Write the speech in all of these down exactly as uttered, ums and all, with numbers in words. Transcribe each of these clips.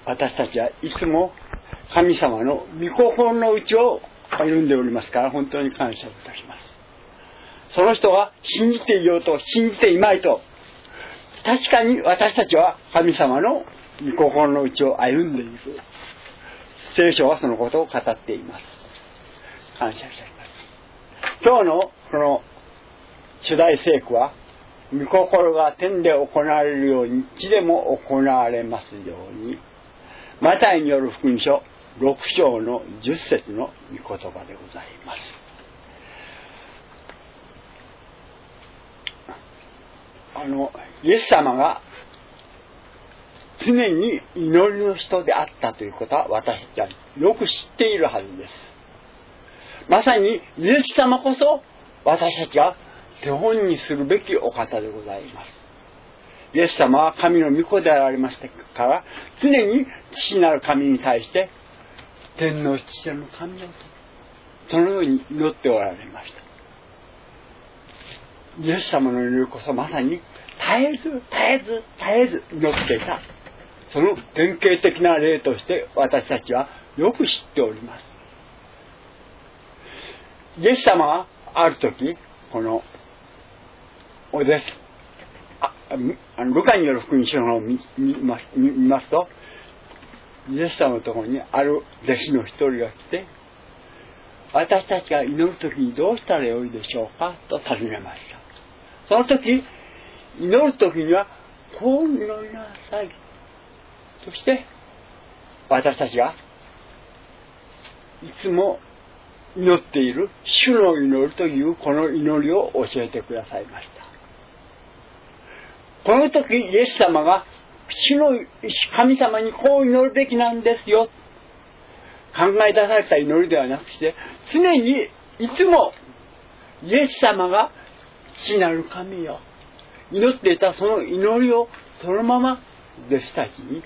私たちはいつも神様の御心の内を歩んでおりますから、本当に感謝をいたします。その人が信じていようと信じていまいと、確かに私たちは神様の御心の内を歩んでいる。聖書はそのことを語っています。感謝いたします。今日のこの主題聖句は、御心が天で行われるように地でも行われますように、マタイによる福音書ろく章のじゅっ節の御言葉でございます。あのイエス様が常に祈りの人であったということは私たちはよく知っているはずです。まさにイエス様こそ私たちが手本にするべきお方でございます。イエス様は神の御子であられましたから、常に父なる神に対して天の父の神よとそのように祈っておられました。イエス様の祈りこそまさに絶えず絶えず絶えず祈っていた、その典型的な例として私たちはよく知っております。イエス様はある時、このおですああのルカによる福音書の方を見ます、見ますと、イエス様のところにある弟子の一人が来て、私たちが祈るときにどうしたらよいでしょうかと尋ねました。その時、祈るときにはこう祈りなさい。そして私たちがいつも祈っている主の祈りというこの祈りを教えてくださいました。この時イエス様が主の神様にこう祈るべきなんですよ、考え出された祈りではなくして、常にいつもイエス様が父なる神よ、祈っていたその祈りをそのまま弟子たちに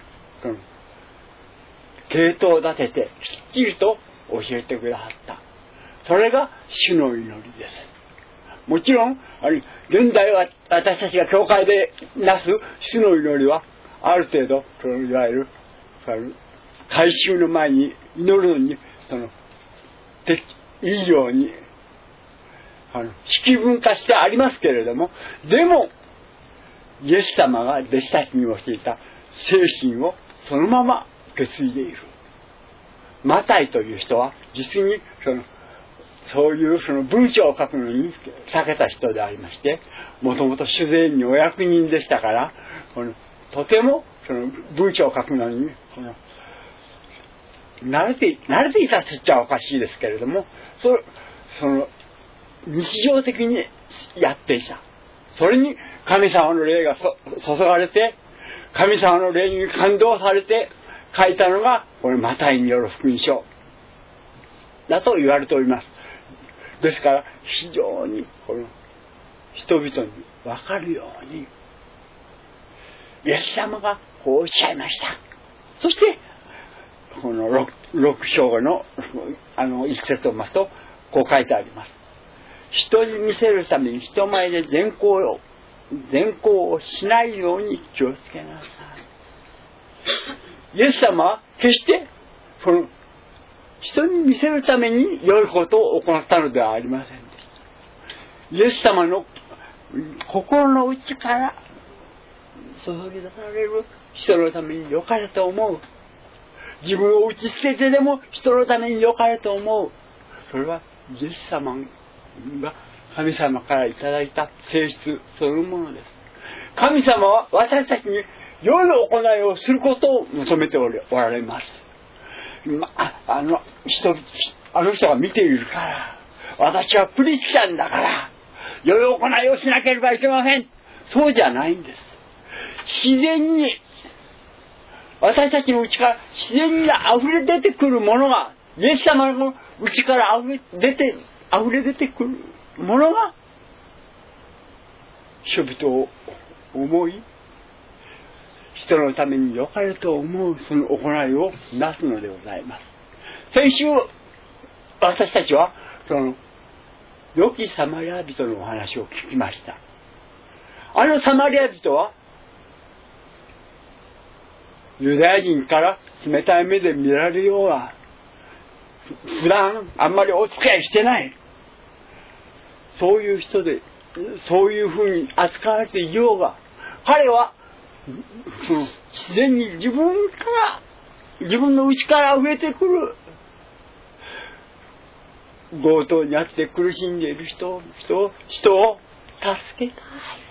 系統を立ててきっちりと教えてくださった。それが主の祈りです。もちろんあれ現代は私たちが教会でなす主の祈りはある程度そのいわゆる改宗の前に祈るのにそのいいようにあの識分化してありますけれども、でもイエス様が弟子たちに教えた精神をそのまま受け継いでいる。マタイという人は実にそのそういうその文章を書くのに長けた人でありまして、もともと主税にお役人でしたから、このとてもその文章を書くのにこの慣れて慣れていたと言っちゃおかしいですけれども、そその日常的にやっていた。それに神様の霊が注がれて、神様の霊に感動されて書いたのがこのマタイによる福音書だと言われております。ですから非常にこの人々に分かるように、イエス様がこうおっしゃいました。そしてこの 6, 6章のあの一節を見ますとこう書いてあります。人に見せるために人前で善行を善行をしないように気をつけなさい。イエス様は決してその人に見せるために良いことを行ったのではありませんでした。イエス様の心の内から注ぎ出される人のために良かれと思う、自分を打ち捨ててでも人のために良かれと思う、それはイエス様が神様からいただいた性質そのものです。神様は私たちに良い行いをすることを求めておられます。まあ、あの人あの人が見ているから、私はクリスチャンだから良い行いをしなければいけません、そうじゃないんです。自然に私たちの内から自然に溢れ出てくるものが、イエス様の内から溢れ出て溢れ出てくるものが人々を思い、人のために良かれと思うその行いをなすのでございます。先週私たちはその良きサマリア人のお話を聞きました。あのサマリア人はユダヤ人から冷たい目で見られようが、普段あんまりお付き合いしてない、そういう人で、そういうふうに扱われていようが、彼はその自然に自分から自分の内から溢れてくる強盗にあって苦しんでいる人人人を助けたい、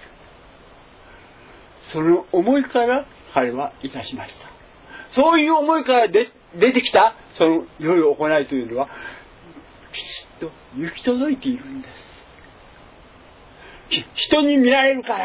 その思いから彼はいたしました。そういう思いからで出てきたその良い行いというのはきちっと行き届いているんです。人に見られるから、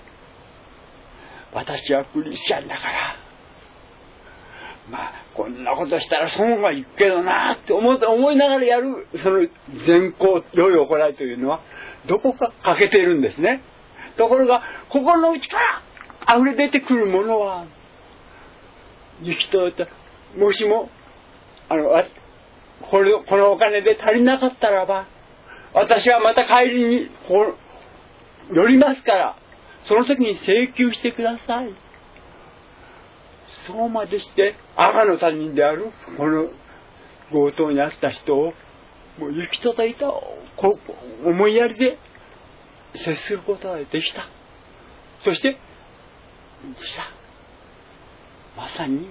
私はクリスチャンだから、まあこんなことしたら損はいくけどなって思思いながらやるその善行良い行いというのはどこか欠けているんですね。ところが心の内から溢れ出てくるものは行き届いた。もしもあのこれこのお金で足りなかったらば、私はまた帰りにこう寄りますから、その時に請求してください。そうまでして赤の他人であるこの強盗にあった人をもう行き届いた思いやりで接することができた。そしてまさに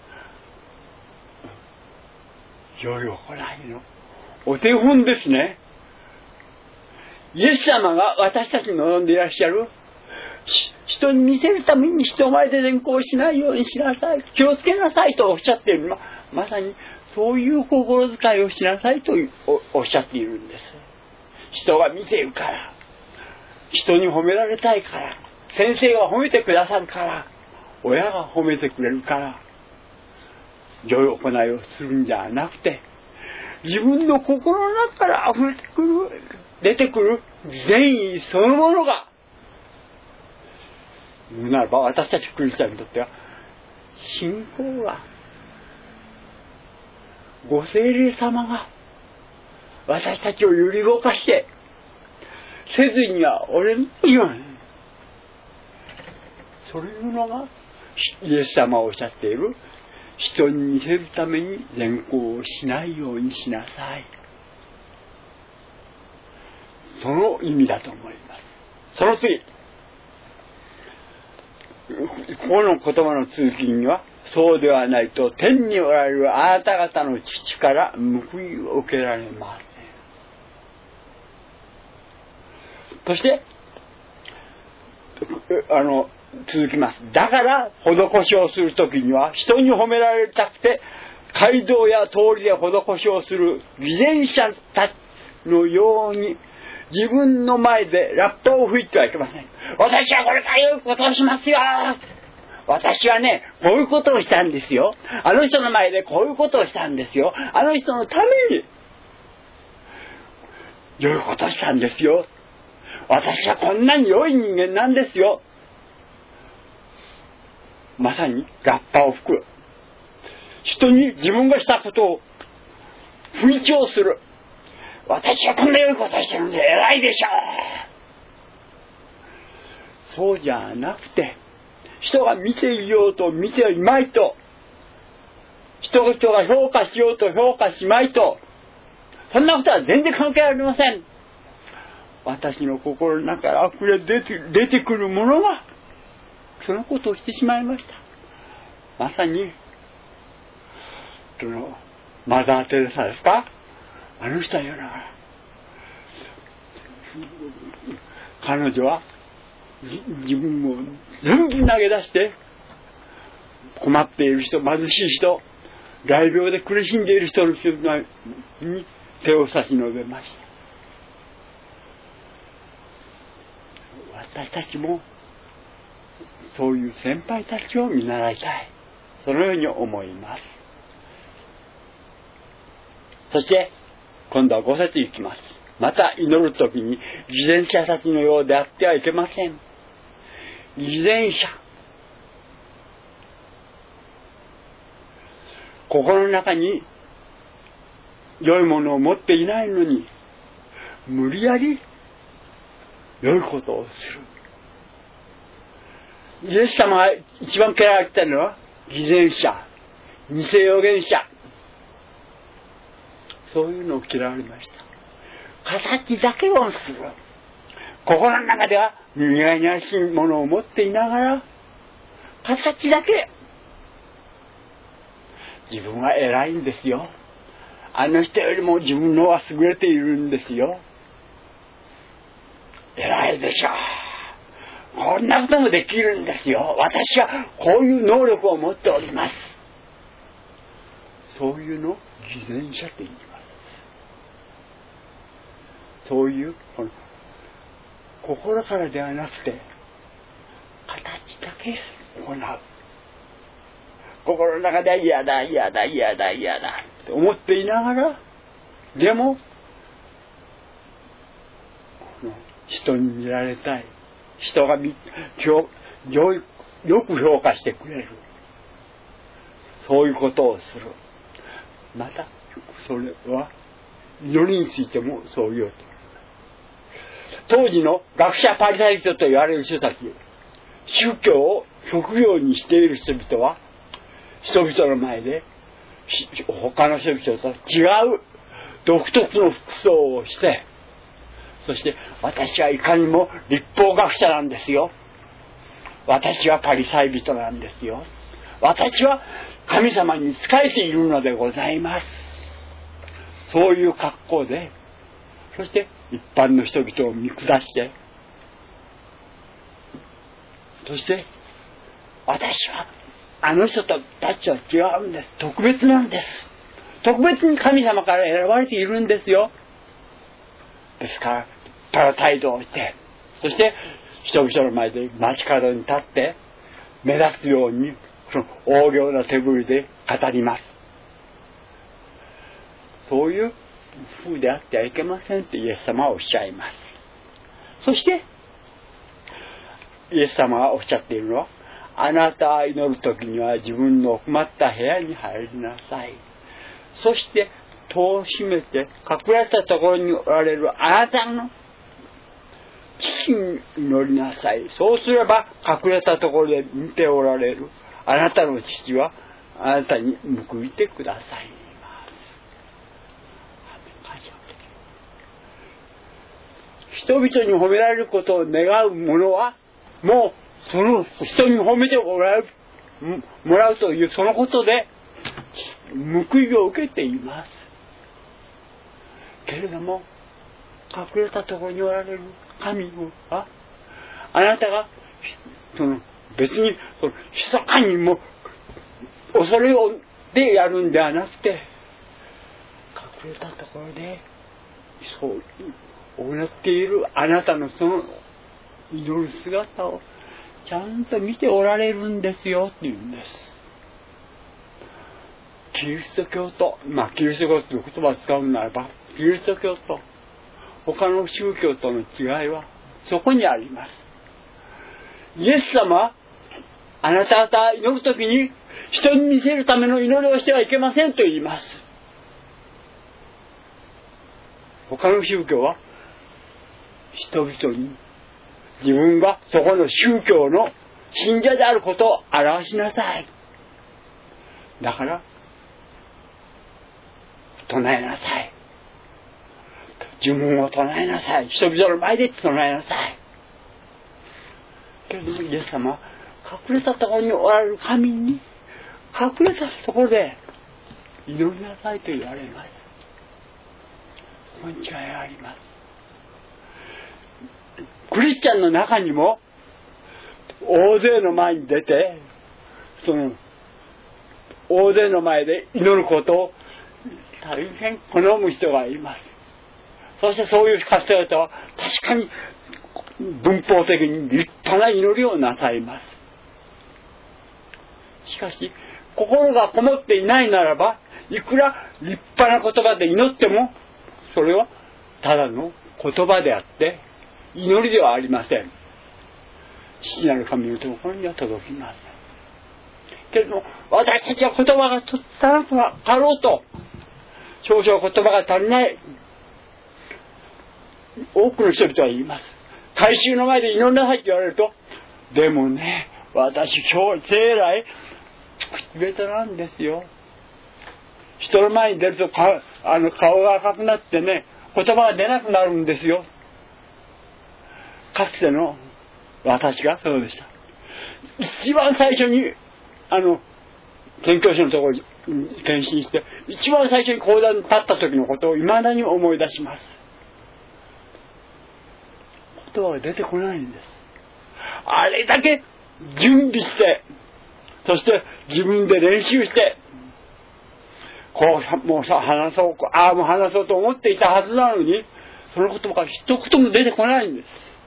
良い行いのお手本ですね。イエス様が私たちに望んでいらっしゃる、人に見せるために人前で善行しないようにしなさい、気をつけなさいとおっしゃっているのは、まさにそういう心遣いをしなさいとおっしゃっているんです。人が見ているから、人に褒められたいから、先生が褒めてくださるから、親が褒めてくれるから、良い行いをするんじゃなくて、自分の心の中から溢れてくる、出てくる善意そのものが、ならば私たちクリスチャンにとっては信仰が、ご聖霊様が私たちを揺り動かしてせずにはおれないように、そういうのがイエス様がおっしゃっている、人に見せるために善行をしないようにしなさい、その意味だと思います。その次、この言葉の続きには、そうではないと天におられるあなた方の父から報いを受けられません。そしてあの続きます。だから施しをするときには、人に褒められたくて街道や通りで施しをする偽善者たちのように自分の前でラッパを吹いてはいけません。私はこれから良いことをしますよ、私はねこういうことをしたんですよ、あの人の前でこういうことをしたんですよ、あの人のために良いことをしたんですよ、私はこんなに良い人間なんですよ。まさにラッパを吹く、人に自分がしたことを吹聴する、私はこんな良いことをしてるんで偉いでしょう。そうじゃなくて、人が見ていようと見ていまいと、人々が評価しようと評価しまいと、そんなことは全然関係ありません。私の心の中から溢れ出て、出てくるものがそのことをしてしまいました。まさにそのマザー・テレサですか、あの人は言うながら、彼女は自分を全部投げ出して困っている人、貧しい人、大病で苦しんでいる人の人に手を差し伸べました。私たちもそういう先輩たちを見習いたい、そのように思います。そして今度はご節いきます。また祈るときに偽善者たちのようであってはいけません。偽善者、心の中に良いものを持っていないのに無理やり良いことをする。イエス様が一番嫌われていたのは偽善者、偽預言者、そういうのを嫌われました。形だけをする。心の中では苦々しいものを持っていながら、形だけ自分は偉いんですよ。あの人よりも自分のは優れているんですよ。偉いでしょう。こんなこともできるんですよ。私はこういう能力を持っております。そういうのを偽善者と言います。そういうこの心からではなくて形だけ行う。心の中では嫌だ嫌だ嫌だ嫌だと思っていながら、でも人に見られたい、人が見よ, よ, よく評価してくれる、そういうことをする。またそれは祈りについてもそう言おうと。当時の学者パリサイ人と言われる人たち、宗教を職業にしている人々は人々の前で他の人々と違う独特の服装をして、そして私はいかにも立法学者なんですよ、私はパリサイ人なんですよ、私は神様に仕えているのでございます、そういう格好で、そして一般の人々を見下して、そして私はあの人たちは違うんです、特別なんです、特別に神様から選ばれているんですよ。ですからパラ態度をして、そして人々の前で街角に立って目立つようにその大行な手振りで語ります。そういう風であってはいけませんとイエス様はおっしゃいます。そしてイエス様がおっしゃっているのは、あなたは祈るときには自分の奥まった部屋に入りなさい。そして戸を閉めて隠れたところにおられるあなたの父に祈りなさい。そうすれば隠れたところで見ておられるあなたの父はあなたに報いてくださいます。人々に褒められることを願う者はもうその人に褒めてもらう、もらうというそのことで報いを受けています。けれども隠れたところにおられる神は、あなたがその別にその密かにも恐れをでやるんではなくて、隠れたところでそう行っているあなたのその祈る姿をちゃんと見ておられるんですよっていうんです。キリスト教と、まあキリスト教という言葉を使うならば、キリスト教と他の宗教との違いはそこにあります。イエス様はあなた方は祈るときに人に見せるための祈りをしてはいけませんと言います。他の宗教は人々に自分がそこの宗教の信者であることを表しなさい。だから唱えなさい。呪文を唱えなさい。人々の前で唱えなさい。けれどもイエス様は隠れたところにおられる神に隠れたところで祈りなさいと言われます。そこに違いがあります。クリスチャンの中にも大勢の前に出てその大勢の前で祈ることを大変好む人がいます。そしてそういう方々は確かに文法的に立派な祈りをなさいます。しかし心がこもっていないならば、いくら立派な言葉で祈ってもそれはただの言葉であって祈りではありません。父なる神のところには届きません。けれども私たちは言葉がとったらかろうと少々言葉が足りない多くの人々は言います。改宗の前で祈りなさいって言われると、でもね私今日生来口下手なんですよ。人の前に出るとかあの顔が赤くなってね、言葉が出なくなるんですよ。かつての私がそうでした。一番最初にあの宣教師のところに転身して、一番最初に講談に立った時のことを未だに思い出します。言葉が出てこないんです。あれだけ準備して、そして自分で練習して、こうもうさ話そう、ああもう話そうと思っていたはずなのに、その言葉が一言も出てこないんです。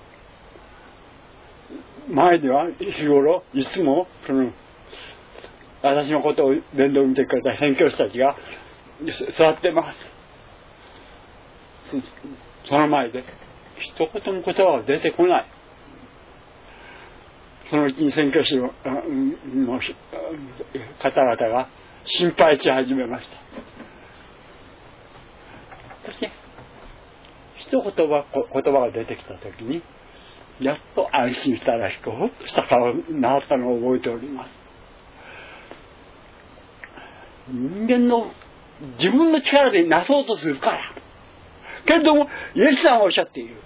前では日頃いつもその私のことを面倒見てくれた宣教師たちが座ってます。その前で一言も言葉が出てこない。そのうちに宣教師の方々が心配し始めました。そして一言葉言葉が出てきたときに、やっと安心したらしく、ほっとした顔になったのを覚えております。人間の自分の力でなそうとするから。けれども、イエスさんはおっしゃっている。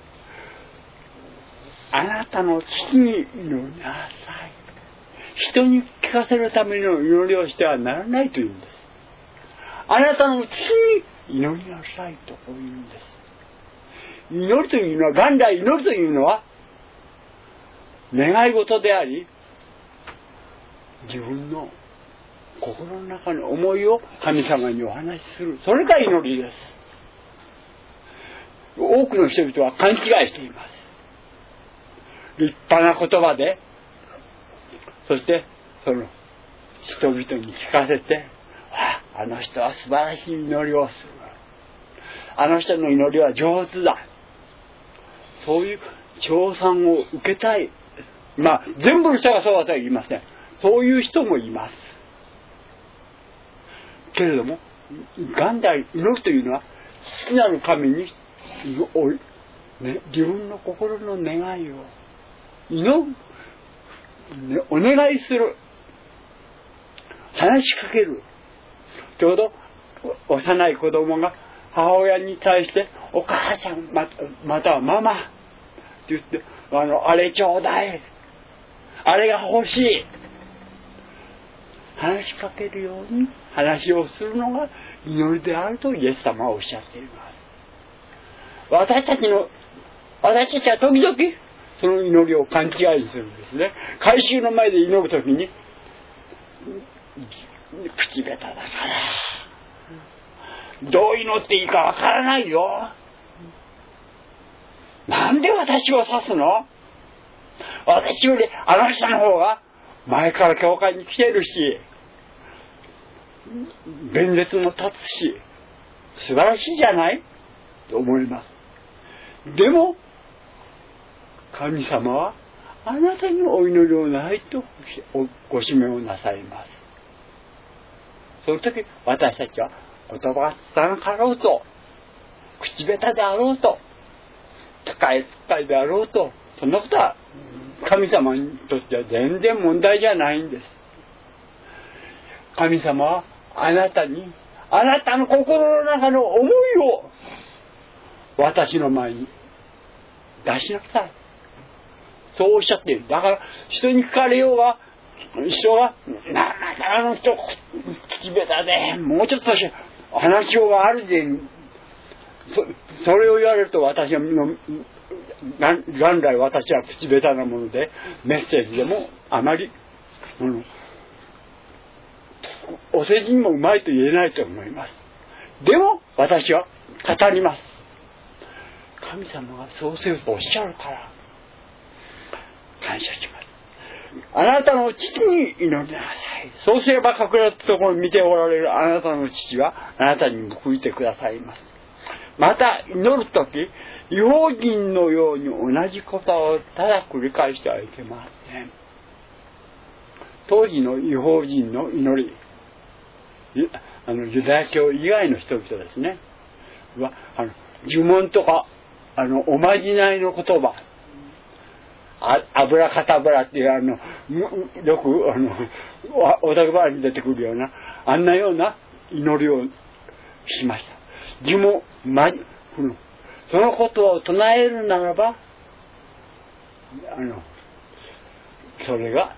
あなたの父に祈りなさい。人に聞かせるための祈りをしてはならないというんです。あなたの父に祈りなさいとこう言うんです。祈りというのは、元来祈りというのは、願い事であり、自分の心の中の思いを神様にお話しする。それが祈りです。多くの人々は勘違いしています。立派な言葉で、そしてその人々に聞かせて、あの人は素晴らしい祈りをする。あの人の祈りは上手だ。そういう称賛を受けたい。まあ全部の人がそうだとは言いません。そういう人もいます。けれども、元来祈るというのは父なる神に、ね、自分の心の願いを祈る、ね、お願いする、話しかける。ちょうど幼い子供が母親に対してお母ちゃん ま, またはママって言って、あのあれちょうだい、あれが欲しい、話しかけるように話をするのが祈りであるとイエス様はおっしゃっています。私たちの私たちは時々その祈りを勘違いするんですね。改宗の前で祈るときに、口下手だからどう祈っていいかわからないよ、なんで私を指すの、私よりあの人の方が前から教会に来てるし弁舌も立つし素晴らしいじゃないと思います。でも神様はあなたにお祈りをないとご指名をなさいます。その時私たちは言葉がつたなかろうと、口下手であろうと、使い使いであろうと、そんなことは神様にとっては全然問題じゃないんです。神様はあなたに、あなたの心の中の思いを私の前に出しなさい。そうおっしゃっている。だから人に聞かれようが、人がなんだあの人口下手でもうちょっと話しようがあるで、そ, それを言われると私は元来私は口下手なものでメッセージでもあまり、うん、お世辞にもうまいと言えないと思います。でも私は語ります。神様がそうせよとおっしゃるから感謝します。あなたの父に祈りなさい。そうすれば隠れたところを見ておられるあなたの父はあなたに報いてくださいます。また祈るとき、異邦人のように同じことをただ繰り返してはいけません。当時の異邦人の祈り、あのユダヤ教以外の人々ですね、はあの呪文とかあのおまじないの言葉、 油かたぶらっていうあのよくあのお宅ばに出てくるようなあんなような祈りをしました。自も、ま、そのことを唱えるならばあのそれが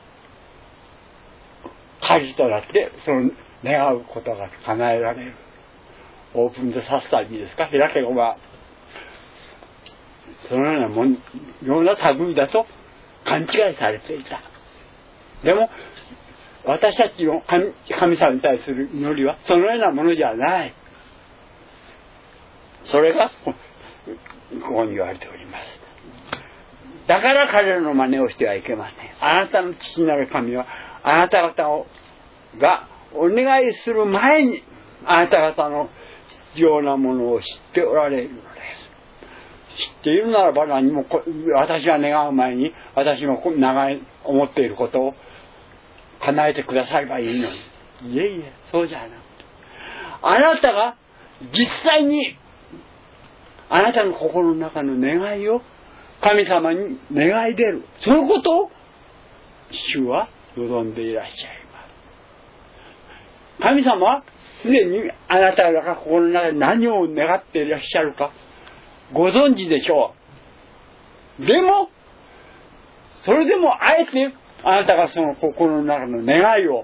舵となってその願うことが叶えられる。オープンでさせたりですか、開けごまそのようなもんような類だと勘違いされていた。でも私たちの 神, 神様に対する祈りはそのようなものじゃない。それがここに言われております。だから彼らの真似をしてはいけません。あなたの父なる神はあなた方をがお願いする前にあなた方の必要なものを知っておられるのです。知っているならば何も私が願う前に私の長い思っていることを叶えてくださればいいのに。いえいえ、そうじゃなくて、あなたが実際にあなたの心の中の願いを神様に願い出る、そのことを主は望んでいらっしゃいます。神様はすでにあなたが心の中で何を願っていらっしゃるかご存知でしょう。でもそれでもあえてあなたがその心の中の願いを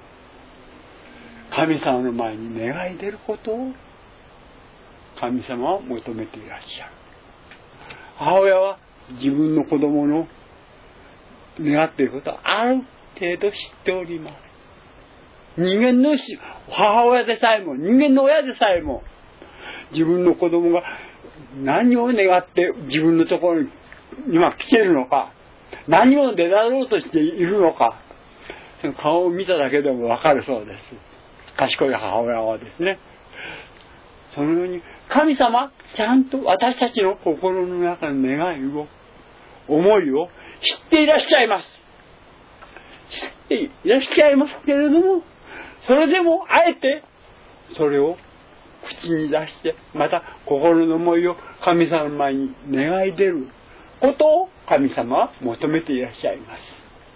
神様の前に願い出ることを神様は求めていらっしゃる。母親は自分の子供の願っていることはある程度知っております。人間の母親でさえも、人間の親でさえも、自分の子供が何を願って自分のところに今来ているのか、何をねだろうとしているのか、その顔を見ただけでもわかるそうです。賢い母親はですね。そのように神様ちゃんと私たちの心の中の願いを、思いを知っていらっしゃいます。知っていらっしゃいますけれども、それでもあえてそれを口に出して、また心の思いを神様の前に願い出ることを神様は求めていらっしゃいます。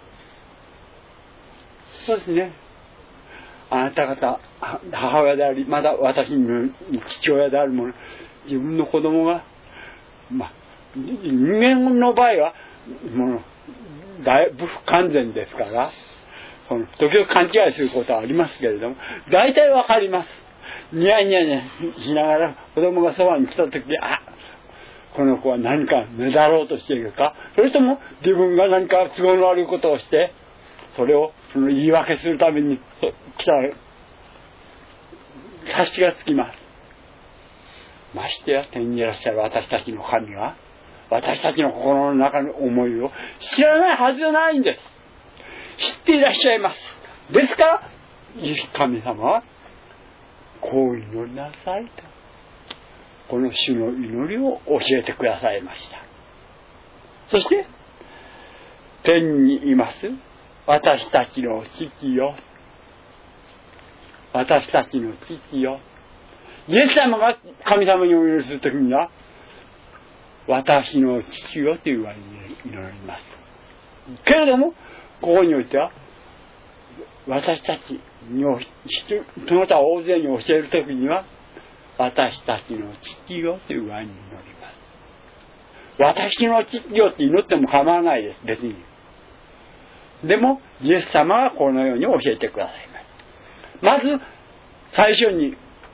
そうですね。あなた方母親であり、また私の父親である者、自分の子供が、まあ、人間の場合はもうだいぶ不完全ですから、その時々勘違いすることはありますけれども、大体わかります。ニヤニヤニヤしながら子供がそばに来た時に、あ、この子は何かねだろうとしているか、それとも自分が何か都合の悪いことをしてそれをその言い訳するために来たら察しがつきます。ましてや天にいらっしゃる私たちの神は私たちの心の中の思いを知らないはずはないんです。知っていらっしゃいます。ですから神様はこう祈りなさいと、この主の祈りを教えてくださいました。そして天にいます私たちの父よ、私たちの父よ。イエス様が神様にお祈りするときには私の父よというわけに祈りますけれども、ここにおいては私たちにその他大勢に教えるときには私たちの父よというわけに祈ります。私の父よって祈っても構わないです、別に。でもイエス様はこのように教えてくださいます。まず最初に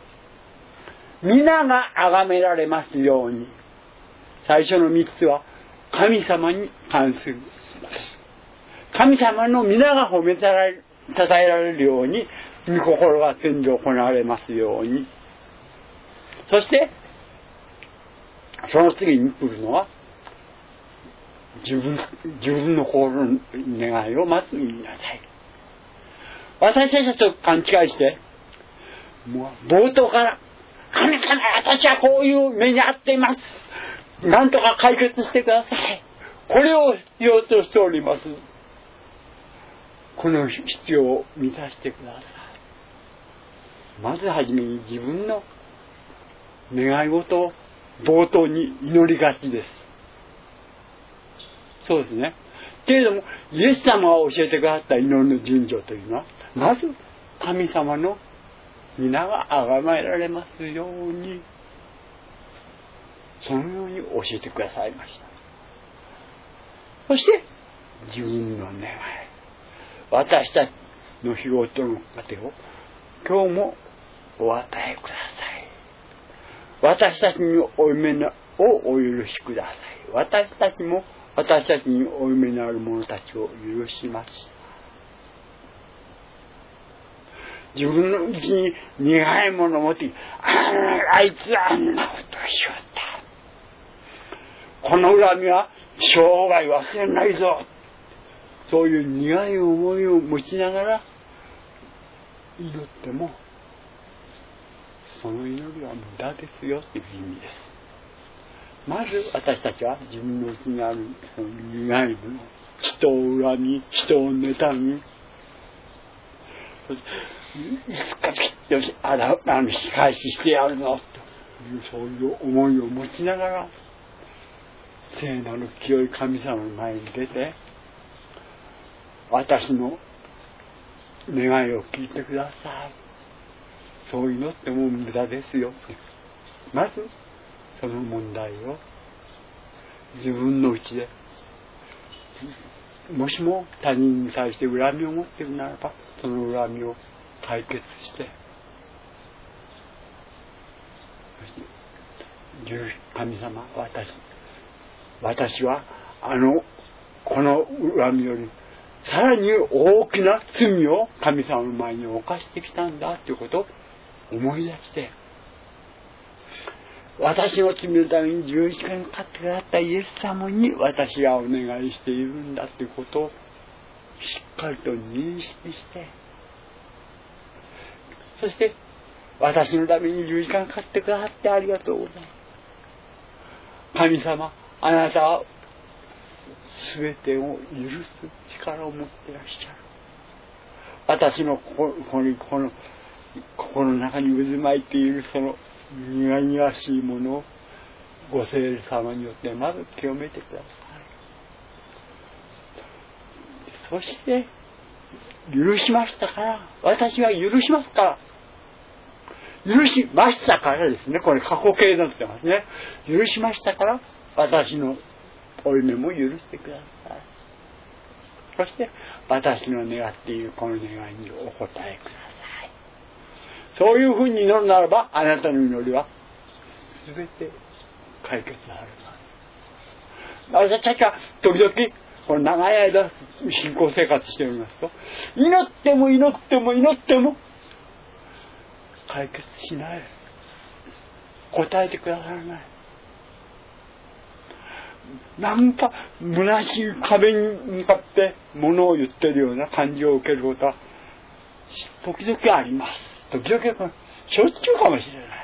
皆が崇められますように、最初の三つは神様に関する、神様の皆が褒めたられ称えられるように御心が天で行われますように。そしてその次に来るのは自分自分の心の願いをまず言いなさい。私たちと勘違いしてもう冒頭から神様私はこういう目に遭っています、なんとか解決してください、これを必要としております、この必要を満たしてください。まずはじめに自分の願い事を冒頭に祈りがちです。 そうですね。けれども、イエス様が教えてくださった祈りの順序というのは、まず神様の皆が崇められますように、そのように教えてくださいました。そして、自分の願い、私たちの仕事の糧を今日もお与えください。私たちにお夢をお許しください。私たちも私たちにお夢のある者たちを許します。自分のうちに苦いものを持って、あ, あいつあんなことをしよった。この恨みは生涯忘れないぞ。そういう苦い思いを持ちながら祈っても、その祈りは無駄ですよという意味です。まず私たちは自分のうちにあるその苦いもの、人を恨み、人を妬み、いつかきっとあのあの仕返ししてやるのというそういう思いを持ちながら、聖なる清い神様の前に出て、私の願いを聞いてください。そう祈っても無駄ですよ。まずその問題を自分のうちで、もしも他人に対して恨みを持っているならば、その恨みを解決して、神様、私私はあのこの恨みよりさらに大きな罪を神様の前に犯してきたんだということを思い出して、私の罪のために十字架にかかってくださったイエス様に私がお願いしているんだということをしっかりと認識して、そして私のために十字架にかかってくださってありがとうございます。神様、あなたはすべてを許す力を持っていらっしゃる。私のここにこの心の中に渦巻いているその苦々しいものをご聖霊様によってまず清めてください。そして許しましたから、私は許しますから、許しましたからですね、これ過去形になってますね。許しましたから私のお夢も許してください。そして私の願っているこの願いにお答えください。そういうふうに祈るならば、あなたの祈りは全て解決されます。私たちは時々この長い間信仰生活しておりますと、祈っても祈っても祈っても解決しない、答えてくださらない、なんか虚しい壁に向かって物を言っているような感じを受けることは時々あります。時々しょっちゅうかもしれない。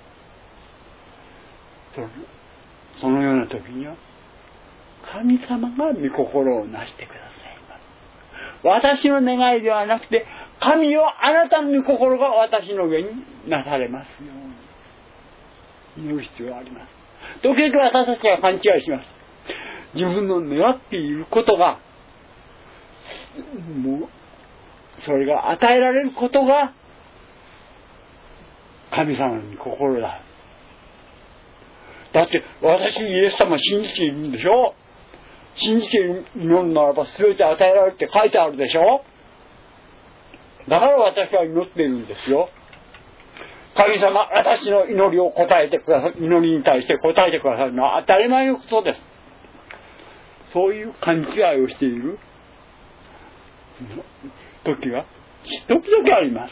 その、そのような時には神様が御心をなしてくださいます。私の願いではなくて、神よ、あなたの御心が私の上になされますように祈る必要があります。時々私たちは勘違いします。自分の願っていることが、もうそれが与えられることが神様の心だ。だって私イエス様信じているんでしょ。信じているのならば全て与えられるって書いてあるでしょ。だから私は祈っているんですよ。神様、私の祈りを答えてください。祈りに対して答えてくださるのは当たり前のことです。そういう勘違いをしている時は時々あります。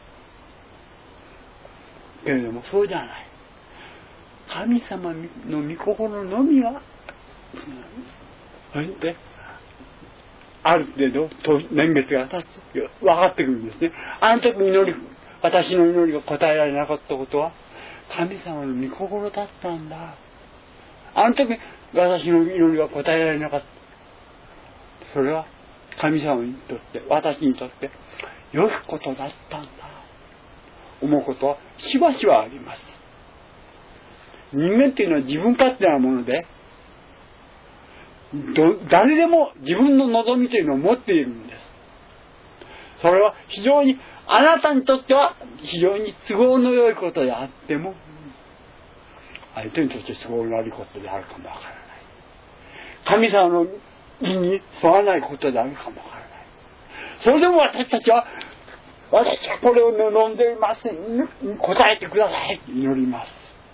けれどもそうじゃない。神様の御心のみが、そしてある程度年月が経つと分かってくるんですね。あの時祈り、私の祈りが答えられなかったことは神様の御心だったんだ。あの時私の祈りが答えられなかった。それは神様にとって、私にとって良いことだったんだ。思うことはしばしばあります。人間っていうのは自分勝手なもので、 誰でも自分の望みというのを持っているんです。それは非常にあなたにとっては非常に都合の良いことであっても、相手にとって都合の悪いことであるかもわからない。神様の意に沿わないことであるかもわからない。それでも私たちは、私はこれを望んでいます。答えてください。祈ります。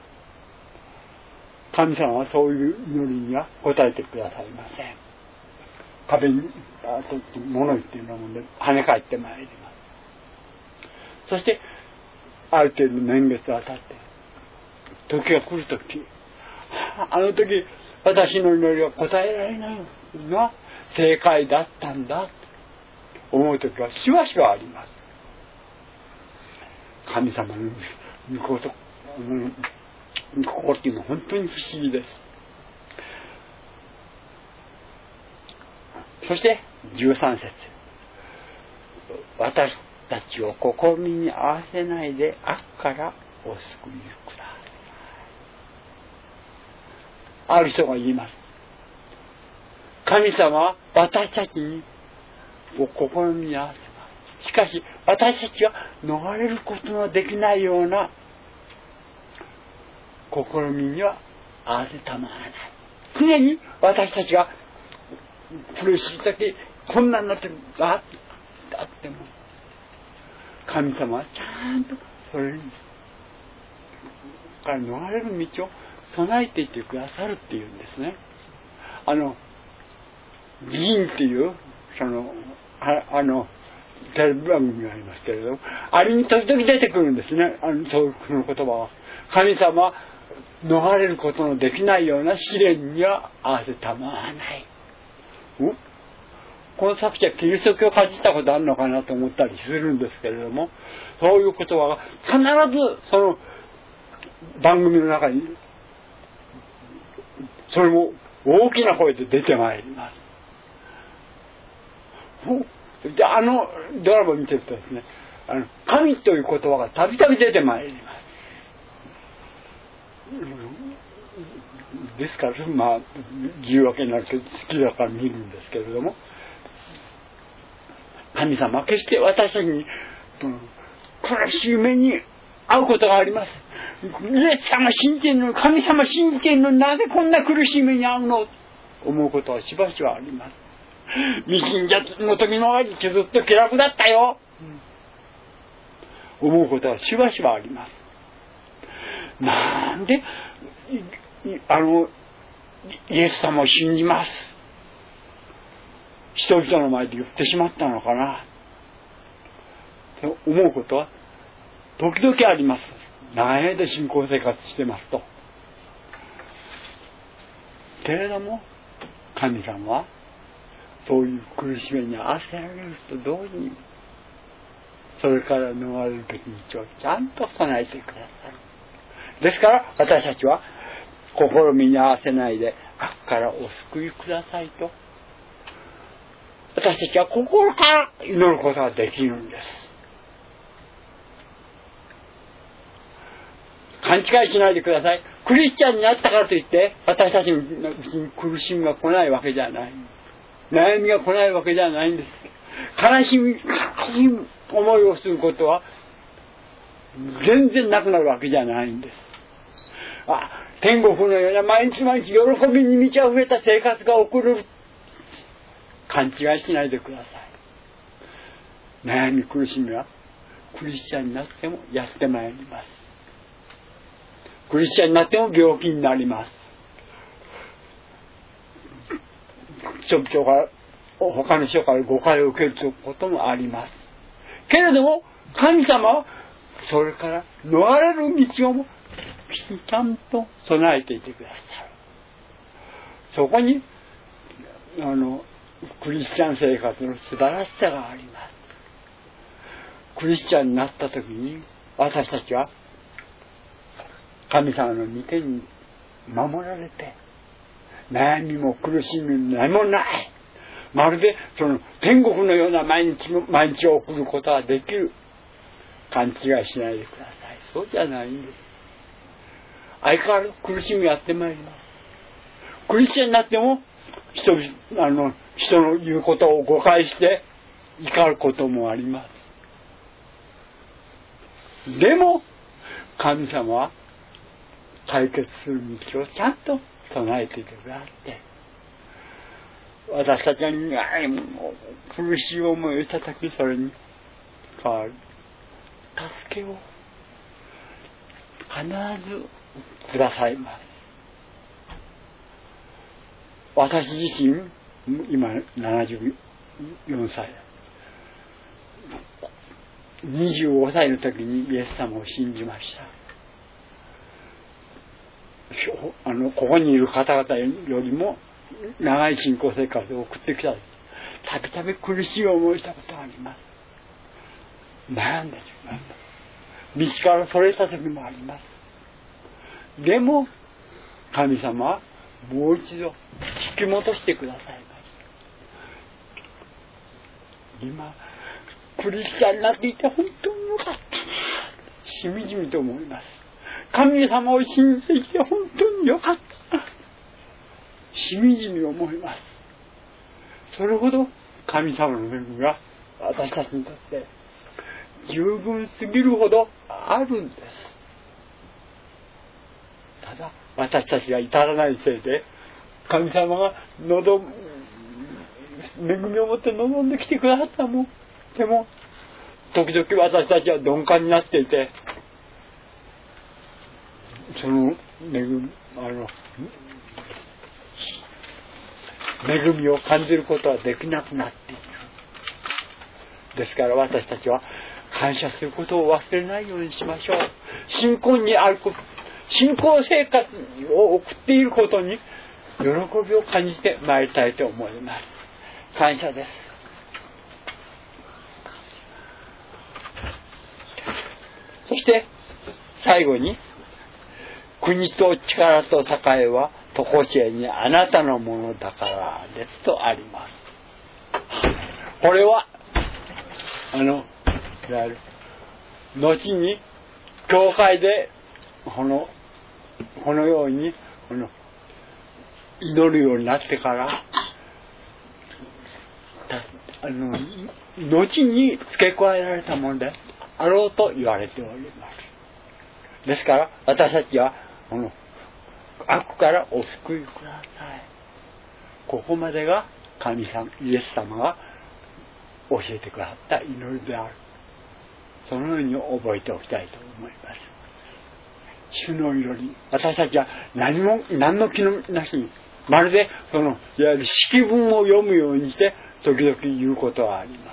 神様はそういう祈りには答えてくださいません。壁にあと物言っていうようなもので跳ね返ってまいります。そしてある程度年月が経って時が来るとき、あの時私の祈りは答えられないのは正解だったんだと思う時はしばしばあります。神様の御心っていうのは本当に不思議です。そしてじゅうさん節、私たちを試みに合わせないで悪からお救いください。ある人が言います。神様は私たちにを試みに合わせます。しかし私たちは逃れることのできないような試みには合わせたまわない。常に私たちが苦しい時、困難な時があっても神様はちゃんとそれにから逃れる道を備えていてくださるっていうんですね。あの議員っていうそのああのテレビ番組がありますけれども、あれに時々出てくるんですね。あのそういう言葉は神様は逃れることのできないような試練には合わせたまわない。この作者はキリスト教をかじったことあるのかなと思ったりするんですけれども、そういう言葉が必ずその番組の中にそれも大きな声で出てまいります。であのドラマを見てるとですね、あの神という言葉がたびたび出てまいります。ですからまあ言うわけになるけど好きだから見るんですけれども、神様は決して私たちに苦しい目に遭うことがあります。イエス様信じているのに、神様信じているのになぜこんな苦しい目に遭うのと思うことはしばしばあります。未信者の時の間にずっと気楽だったよ、うん、思うことはしばしばあります。なんであのイエス様を信じます人々の前で言ってしまったのかなと思うことは時々あります。長い間信仰生活してますと。けれども神様はそういう苦しみに合わせられると同時にそれから逃れるべき道をちゃんと備えてくださる。ですから私たちは試みに合わせないで悪からお救いくださいと私たちは心から祈ることができるんです。勘違いしないでください。クリスチャンになったからといって私たちの苦しみが来ないわけじゃない、悩みが来ないわけじゃないんです。悲しみ悲しい思いをすることは全然なくなるわけじゃないんです。あ、天国のような毎日毎日喜びに満ち溢れた生活が送る。勘違いしないでください。悩み苦しみはクリスチャンになってもやってまいります。クリスチャンになっても病気になります。人々から他の人から誤解を受けることもあります。けれども神様はそれから逃れる道をもちゃんと備えていてくださる。そこにあのクリスチャン生活の素晴らしさがあります。クリスチャンになった時に私たちは神様の御手に守られて悩みも苦しみも何もない、まるでその天国のような毎日の毎日を送ることができる。勘違いしないでください。そうじゃないんです。相変わらず苦しみやってまいります。クリスチャンになっても人あの人の言うことを誤解して怒ることもあります。でも神様は解決する道をちゃんと備えていてくださって、私たちが苦い苦しい思いをしたとき、それに代わる助けを必ずくださいます。私自身今ななじゅうよんさい、にじゅうごさいの時にイエス様を信じました。あのここにいる方々よりも長い信仰生活を送ってきた。たびたび苦しい思いをしたことがあります。悩んでしまう。道からそれた時もあります。でも神様はもう一度引き戻してくださいました。今クリスチャンになっていて本当によかったな、しみじみと思います。神様を信じていて本当によかったな、しみじみ思います。それほど神様の恵みが私たちにとって十分すぎるほどあるんです。ただ私たちが至らないせいで、神様が望恵みを持って望んできてくださったもんでも時々私たちは鈍感になっていて、その恵みあの恵みを感じることはできなくなっている。ですから私たちは感謝することを忘れないようにしましょう。信仰にあること、信仰生活を送っていることに喜びを感じてまいりたいと思います。感謝です。そして最後に、国と力と栄はとこしえにあなたのものだからですとあります。これはあのいわゆる後に教会でこのこのようにこの祈るようになってからあの後に付け加えられたものであろうと言われております。ですから私たちはこの悪からお救いください。ここまでが神様イエス様が教えてくださった祈りである。そのように覚えておきたいと思います。主の祈り、私たちは何も何の気のなしに、まるでそのいわゆる式文を読むようにして時々言うことはあります。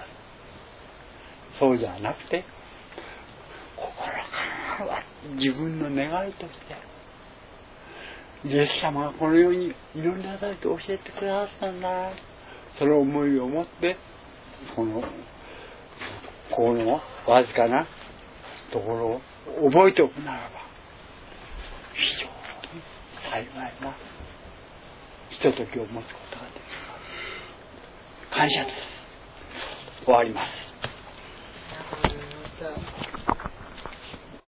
そうじゃなくて、心から自分の願いとしてイエス様がこのように祈りなさいと教えてくださったんだ、その思いを持ってこのこのわずかなところを覚えておくならば非常に幸いなひとときを持つことができる。感謝です。終わります。